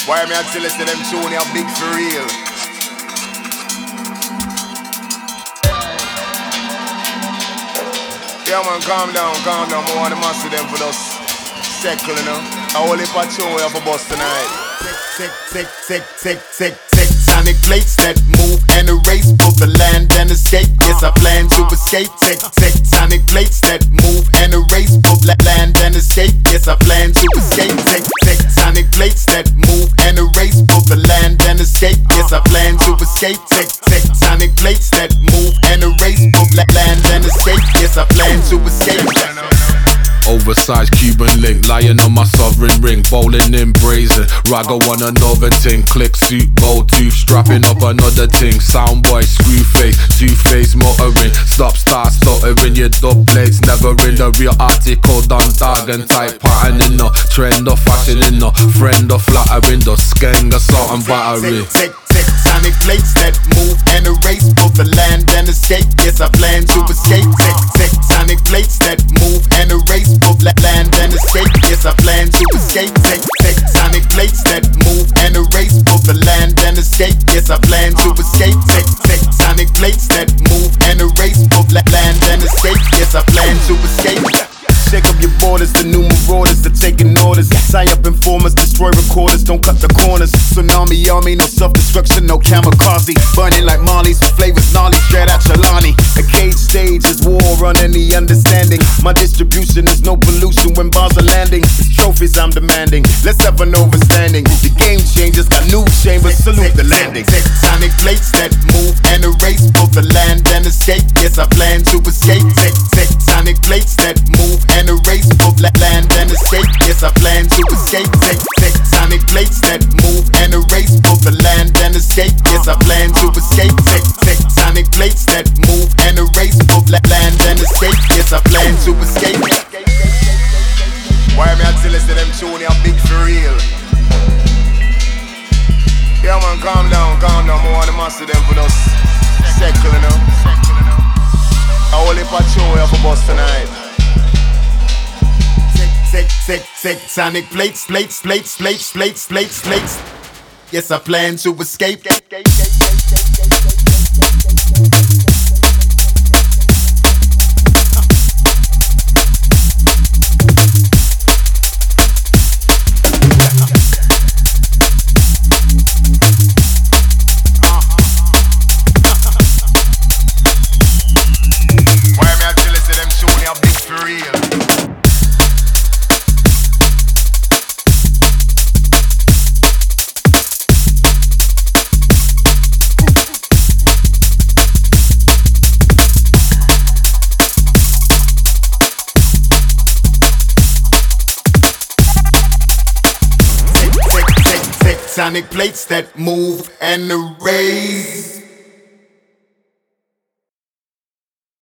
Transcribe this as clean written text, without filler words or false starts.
Why me I tell you say them tune are big for real? Yeah man, calm down, I wanna master them for those settle, you know. I only for tune we have for bust tonight. Tectonic plates that move and erase both the land and escape. Yes, I plan to escape. Tectonic plates that move and erase both land and escape. Yes, I plan to escape. Tectonic plates that move and erase both the land and escape. Yes, I plan to escape. Tectonic plates that move and erase both land and escape. Yes, I plan to escape. Oversized Cuban link, lying on my sovereign ring, bowling in brazen. Ragga on another ting, click suit, bow tooth, strapping up another ting. Soundboy, screw face, two-face motoring. Stop, start, stuttering, your dub plates never in the real article. Done dog and type pattern in the trend of fashion in the friend of flattering the skeng assault and battery. Tectonic plates that move and erase both the land and escape. Yes, I plan to escape. Tectonic plates that move and erase both land and escape. Yes, I plan to escape. Tectonic plates that move and erase both the land and escape. Yes, I plan to escape. Tectonic plates that move and erase both land and escape. Yes, I plan to escape. Shake up your borders, the new marauders, they're taking orders. Tie up informers, destroy recorders, don't cut the corners. Tsunami army, no self-destruction, no kamikaze. Burning like Marley's with flavors, gnarly, straight out Chelani. A cage stage is war on any understanding. My distribution is no pollution when bars are landing. It's trophies I'm demanding, let's have an overstanding. The game changers got new chambers, salute the landing. Tectonic plates that move and erase both the land and escape. Yes, I plan to escape. Tectonic plates that move and erase both land and escape. Yes, I plan to escape. Tectonic plates that move and erase both the land and escape. Yes, I plan to escape. Tectonic plates that move and erase both land and escape. Yes, I plan to escape. Why me I tell you say them tune are big for real? Yeah man, calm down, I wanna master them for those settle, you know. I only for tune we have for bust tonight. Tectonic plates. Yes, I plan to escape. Why me I tell you say them tune are big for real? Tectonic plates that move and erase